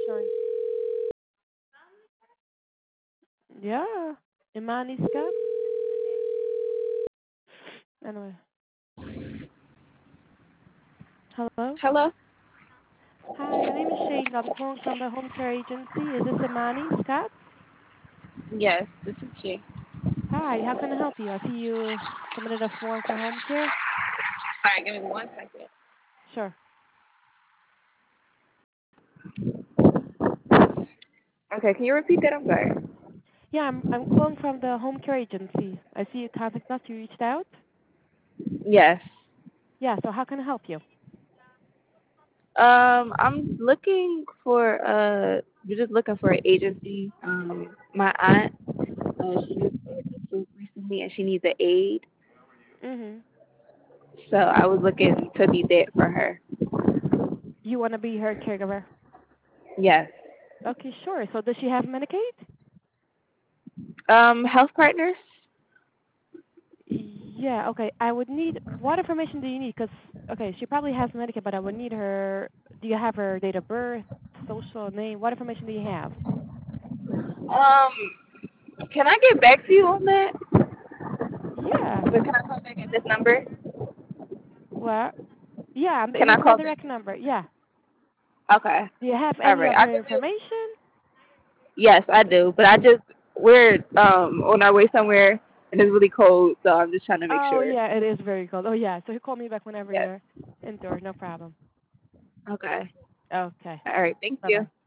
insurance. Yeah. Imani Scott. Anyway. Hello. Hello? Hi, my name is Shane. I'm calling from the home care agency. Is this Imani Scott? Yes, this is she. Hi, how can I help you? I see you submitted a form for home care. Sorry, give me 1 second. Sure. Okay, can you repeat that? I'm sorry. Yeah, I'm calling from the home care agency. I see you contacted us. You reached out. Yes. Yeah. So how can I help you? I'm looking for you're just looking for an agency. My aunt, she just had a stroke recently and she needs an aide. Mhm. So I was looking to be there for her. You want to be her caregiver? Yes. Okay, sure. So does she have Medicaid? Health partners? Yeah. Okay. I would need what information do you need? Because okay, she probably has Medicaid, but I would need her. Do you have her date of birth, social name? What information do you have? Can I get back to you on that? Yeah. Or can I call back at this number? Well, yeah. Can This I is my call back? direct number. Yeah. Okay. Do you have All any right. I'll other give you. information? Yes, I do. But we're on our way somewhere and it's really cold, so I'm just trying to make Oh sure. yeah, it is very cold. Oh yeah. So you call me back whenever Yes. you're indoors. No problem. Okay. Okay. All right. Thank Bye you. bye.